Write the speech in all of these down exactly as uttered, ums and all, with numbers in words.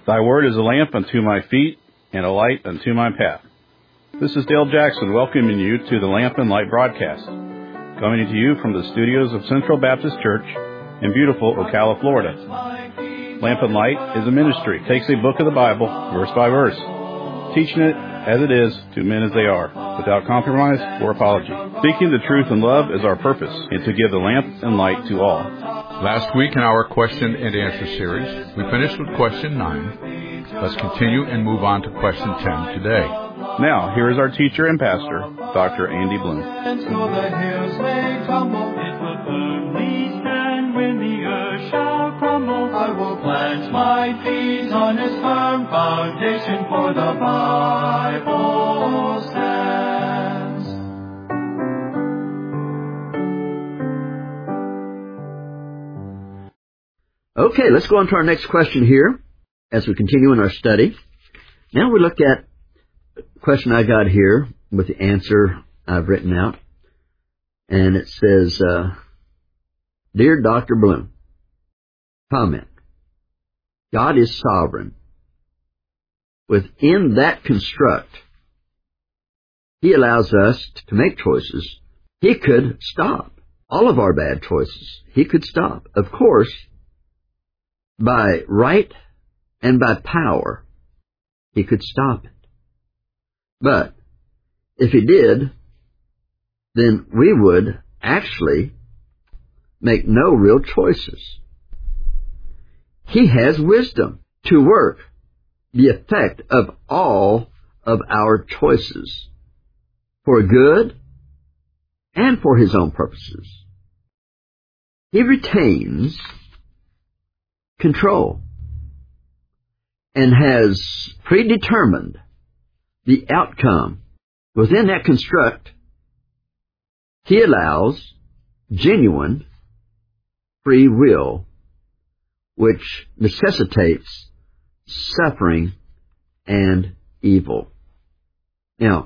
Thy word is a lamp unto my feet and a light unto my path. This is Dale Jackson welcoming you to the Lamp and Light broadcast, coming to you from the studios of Central Baptist Church in beautiful Ocala, Florida. Lamp and Light is a ministry. It takes a book of the Bible, verse by verse, teaching it as it is to men as they are, without compromise or apology. Speaking the truth in love is our purpose, and to give the lamp and light to all. Last week in our question and answer series, we finished with question nine. Let's continue and move on to question ten today. Now, here is our teacher and pastor, Doctor Andy Bloom. I will plant my feet on its firm foundation, for the Bible stands. Okay, let's go on to our next question here as we continue in our study. Now we look at the question I got here with the answer I've written out. And it says, uh, Dear Doctor Bloom, comment. God is sovereign. Within that construct, He allows us to make choices. He could stop all of our bad choices. He could stop. Of course, by right and by power, He could stop it. But if He did, then we would actually make no real choices. He has wisdom to work the effect of all of our choices for good and for His own purposes. He retains control and has predetermined the outcome. Within that construct, He allows genuine free will, which necessitates suffering and evil. Now,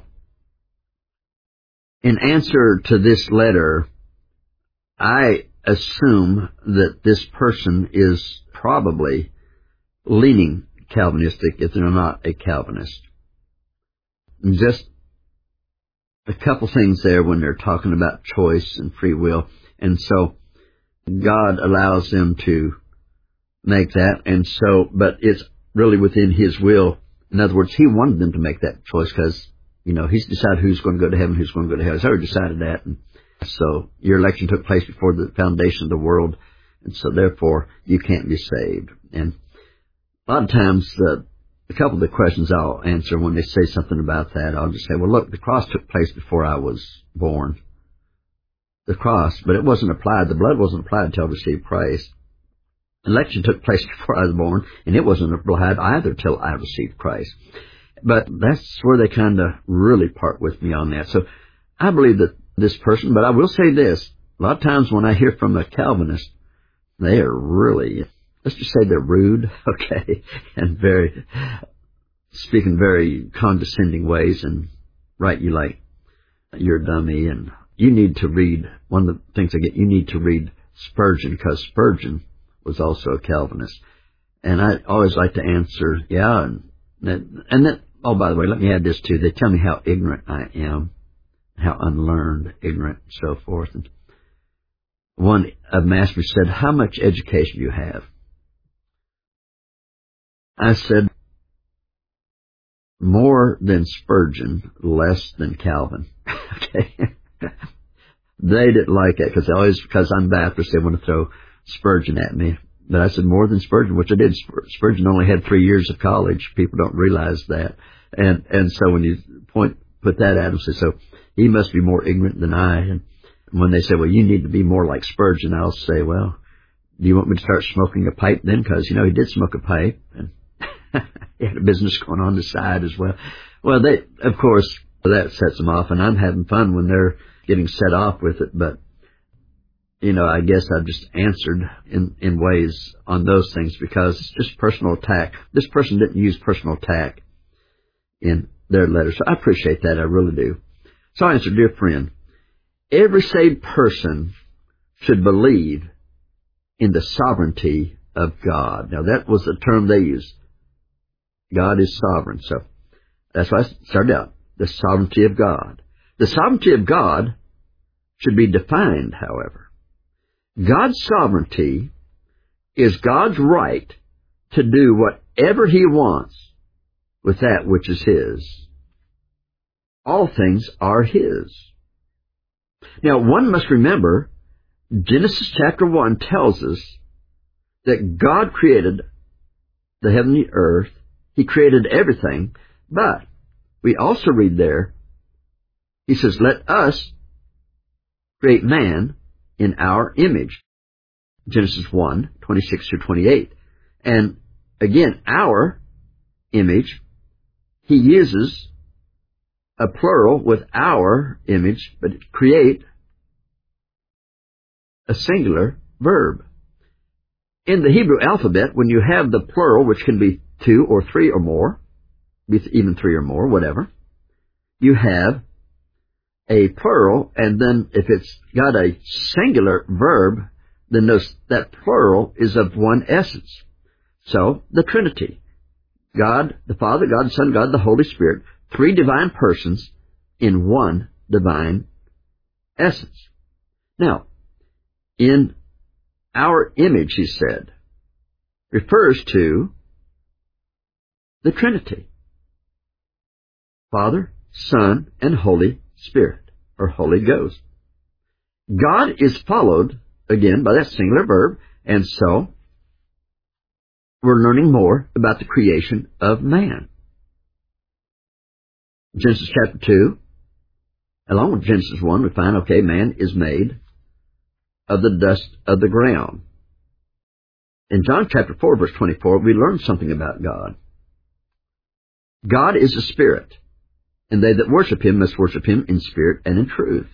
in answer to this letter, I assume that this person is probably leaning Calvinistic if they're not a Calvinist. Just a couple things there when they're talking about choice and free will. And so God allows them to make that, and so, but it's really within His will. In other words, He wanted them to make that choice because, you know, He's decided who's going to go to heaven, who's going to go to hell. He's already decided that. And so your election took place before the foundation of the world, and so therefore you can't be saved. And a lot of times, the, a couple of the questions I'll answer when they say something about that, I'll just say, well, look, the cross took place before I was born. The cross, but it wasn't applied. The blood wasn't applied until I received Christ. Election took place before I was born, and it wasn't applied either till I received Christ. But that's where they kind of really part with me on that. So I believe that this person, but I will say this, a lot of times when I hear from a Calvinist, they are really, let's just say they're rude, okay, and very, speaking very condescending ways and write you like you're a dummy. And you need to read, one of the things I get, you need to read Spurgeon, because Spurgeon was also a Calvinist. And I always like to answer, yeah, and that, and that, oh, by the way, let me add this too. They tell me how ignorant I am, how unlearned, ignorant, so forth. And one of master said, how much education do you have? I said, more than Spurgeon, less than Calvin. Okay. They didn't like it because they always, because I'm Baptist, they want to throw Spurgeon at me. But I said more than Spurgeon, which I did. Spurgeon only had three years of college. People don't realize that. And and so when you point put that at him, say, so he must be more ignorant than I. And when they say, well, you need to be more like Spurgeon, I'll say, well, do you want me to start smoking a pipe then? Because, you know, he did smoke a pipe. And he had a business going on the side as well. Well, they, of course, that sets them off. And I'm having fun when they're getting set off with it. But you know, I guess I've just answered in, in ways on those things because it's just personal attack. This person didn't use personal attack in their letter. So I appreciate that. I really do. So I answered, dear friend, every saved person should believe in the sovereignty of God. Now that was the term they used. God is sovereign. So that's why I started out. The sovereignty of God. The sovereignty of God should be defined, however. God's sovereignty is God's right to do whatever He wants with that which is His. All things are His. Now, one must remember, Genesis chapter one tells us that God created the heaven and the earth. He created everything, but we also read there, He says, let us create man in our image. Genesis one, twenty-six through twenty-eight. And again, our image, He uses a plural with our image, but create a singular verb. In the Hebrew alphabet, when you have the plural, which can be two or three or more, even three or more, whatever, you have a plural, and then if it's got a singular verb, then those, that plural is of one essence. So, the Trinity. God the Father, God the Son, God the Holy Spirit, three divine persons in one divine essence. Now, in our image, He said, refers to the Trinity. Father, Son, and Holy Spirit, or Holy Ghost. God is followed, again, by that singular verb, and so we're learning more about the creation of man. Genesis chapter two, along with Genesis one, we find, okay, man is made of the dust of the ground. In John chapter four, verse twenty-four, we learn something about God. God is a spirit, and they that worship Him must worship Him in spirit and in truth.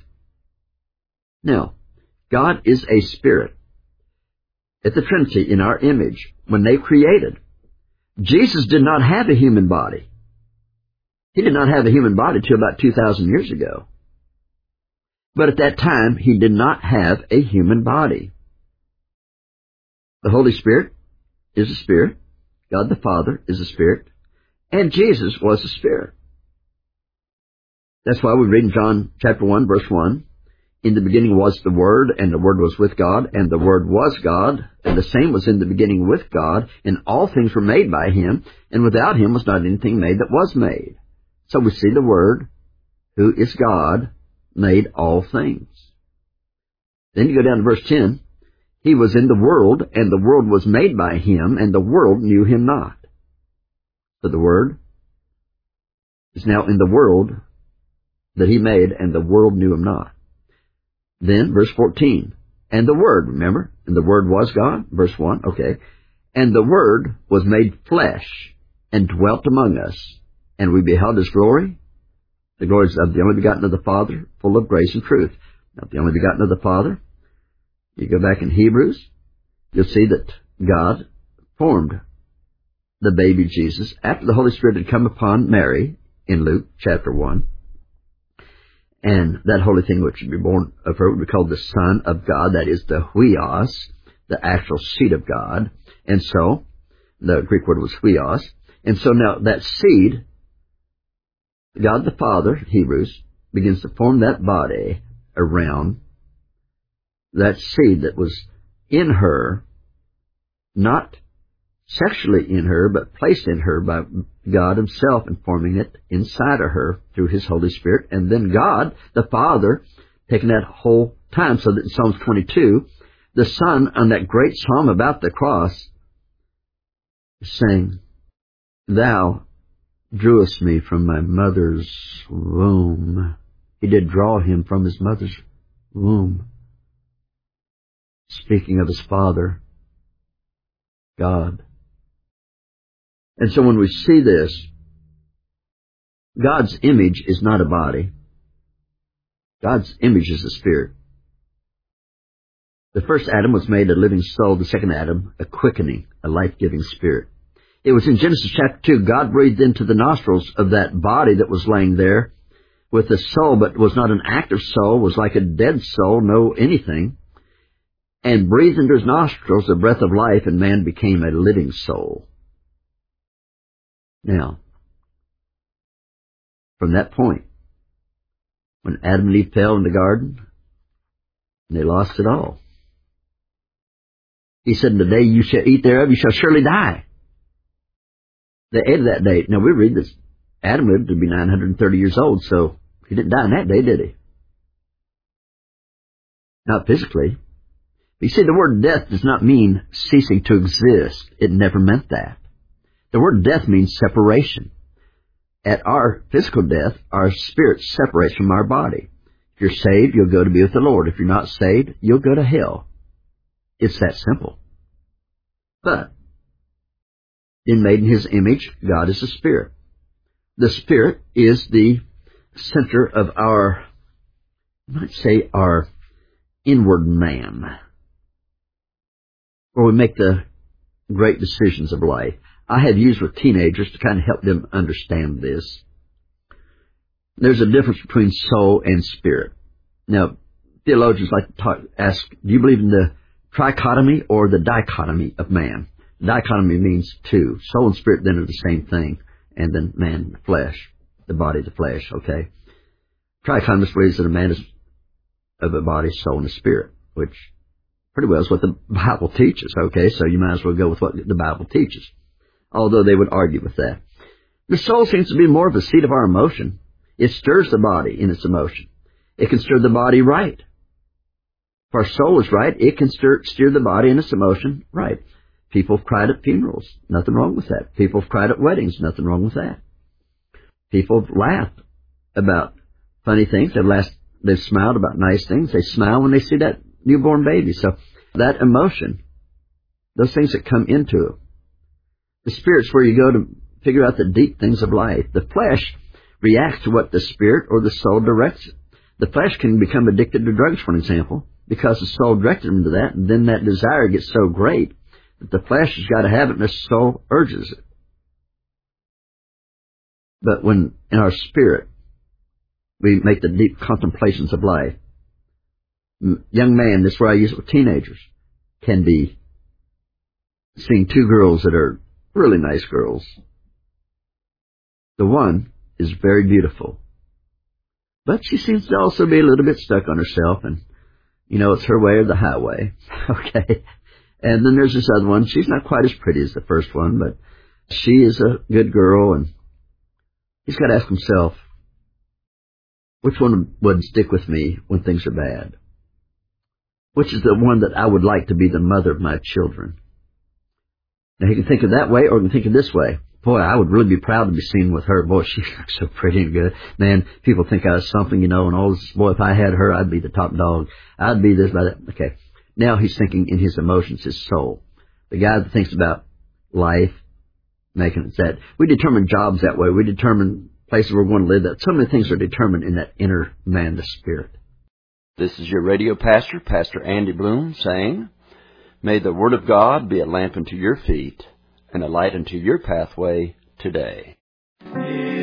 Now, God is a spirit. At the Trinity, in our image, when they created, Jesus did not have a human body. He did not have a human body till about two thousand years ago. But at that time, He did not have a human body. The Holy Spirit is a spirit. God the Father is a spirit. And Jesus was a spirit. That's why we read in John chapter one, verse one, in the beginning was the Word, and the Word was with God, and the Word was God, and the same was in the beginning with God, and all things were made by Him, and without Him was not anything made that was made. So we see the Word, who is God, made all things. Then you go down to verse ten. He was in the world, and the world was made by Him, and the world knew Him not. So the Word is now in the world that He made, and the world knew Him not. Then, verse fourteen, and the Word, remember? And the Word was God, verse one, okay. And the Word was made flesh, and dwelt among us, and we beheld His glory, the glory of the only begotten of the Father, full of grace and truth. Now, the only begotten of the Father, you go back in Hebrews, you'll see that God formed the baby Jesus after the Holy Spirit had come upon Mary in Luke chapter one. And that holy thing which should be born of her would be called the Son of God, that is the huios, the actual seed of God. And so, the Greek word was huios. And so now that seed, God the Father, Hebrews, begins to form that body around that seed that was in her, not sexually in her, but placed in her by God Himself and forming it inside of her through His Holy Spirit. And then God, the Father, taking that whole time, so that in Psalms twenty-two, the Son, on that great psalm about the cross, is saying, Thou drewest me from my mother's womb. He did draw Him from His mother's womb. Speaking of His Father, God. And so when we see this, God's image is not a body. God's image is a spirit. The first Adam was made a living soul. The second Adam, a quickening, a life-giving spirit. It was in Genesis chapter two, God breathed into the nostrils of that body that was laying there with a soul, but was not an active soul, was like a dead soul, no anything, and breathed into his nostrils the breath of life, and man became a living soul. Now, from that point, when Adam and Eve fell in the garden, they lost it all. He said, "The day you shall eat thereof, you shall surely die." They ate that day. Now, we read this. Adam lived to be nine hundred thirty years old, so he didn't die on that day, did he? Not physically. But you see, the word death does not mean ceasing to exist. It never meant that. The word death means separation. At our physical death, our spirit separates from our body. If you're saved, you'll go to be with the Lord. If you're not saved, you'll go to hell. It's that simple. But, in made in His image, God is a spirit. The spirit is the center of our, I might say, our inward man, where we make the great decisions of life. I have used with teenagers to kind of help them understand this. There's a difference between soul and spirit. Now, theologians like to talk, ask, do you believe in the trichotomy or the dichotomy of man? Dichotomy means two. Soul and spirit then are the same thing. And then man, the flesh, the body, the flesh, okay? Trichotomist believes that a man is of a body, soul, and a spirit, which pretty well is what the Bible teaches, okay? So you might as well go with what the Bible teaches, although they would argue with that. The soul seems to be more of a seat of our emotion. It stirs the body in its emotion. It can stir the body right. If our soul is right, it can stir, steer the body in its emotion right. People have cried at funerals. Nothing wrong with that. People have cried at weddings. Nothing wrong with that. People have laughed about funny things. They've, laughed, they've smiled about nice things. They smile when they see that newborn baby. So that emotion, those things that come into it. The spirit's where you go to figure out the deep things of life. The flesh reacts to what the spirit or the soul directs it. The flesh can become addicted to drugs, for example, because the soul directed them to that, and then that desire gets so great that the flesh has got to have it and the soul urges it. But when in our spirit we make the deep contemplations of life, young man, this is where I use it with teenagers, can be seeing two girls that are really nice girls. The one is very beautiful, but she seems to also be a little bit stuck on herself, and, you know, it's her way or the highway, okay? And then there's this other one. She's not quite as pretty as the first one, but she is a good girl, and he's got to ask himself, which one would stick with me when things are bad? Which is the one that I would like to be the mother of my children? Now, he can think of that way, or he can think of this way. Boy, I would really be proud to be seen with her. Boy, she looks so pretty and good. Man, people think I was something, you know, and all this. Boy, if I had her, I'd be the top dog. I'd be this, by that. Okay. Now he's thinking in his emotions, his soul. The guy that thinks about life, making it that. We determine jobs that way. We determine places we're going to live. That so many things are determined in that inner man, the spirit. This is your radio pastor, Pastor Andy Bloom, saying, may the Word of God be a lamp unto your feet and a light unto your pathway today. We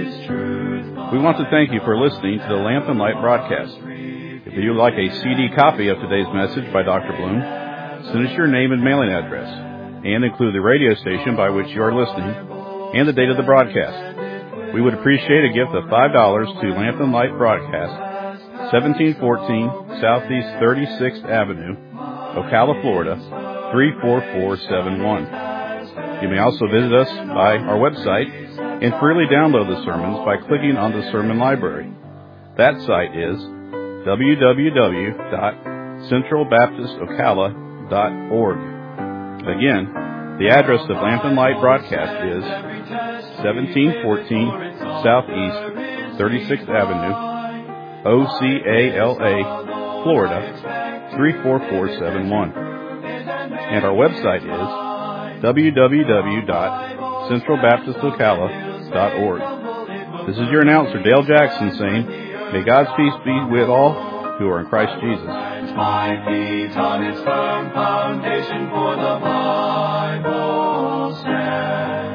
want to thank you for listening to the Lamp and Light broadcast. If you would like a C D copy of today's message by Doctor Bloom, send us your name and mailing address, and include the radio station by which you are listening and the date of the broadcast. We would appreciate a gift of five dollars to Lamp and Light Broadcast, seventeen fourteen Southeast thirty-sixth Avenue, Ocala, Florida, three four four seven one. You may also visit us by our website and freely download the sermons by clicking on the sermon library. That site is w w w dot central baptist ocala dot org. Again, the address of Lamp and Light Broadcast is seventeen fourteen Southeast thirty-sixth Avenue, O C A L A, Florida, three four four seven one. And our website is w w w dot central baptist ocala dot org. This is your announcer, Dale Jackson, saying, may God's peace be with all who are in Christ Jesus. My feet on its firm foundation, for the Bible stands.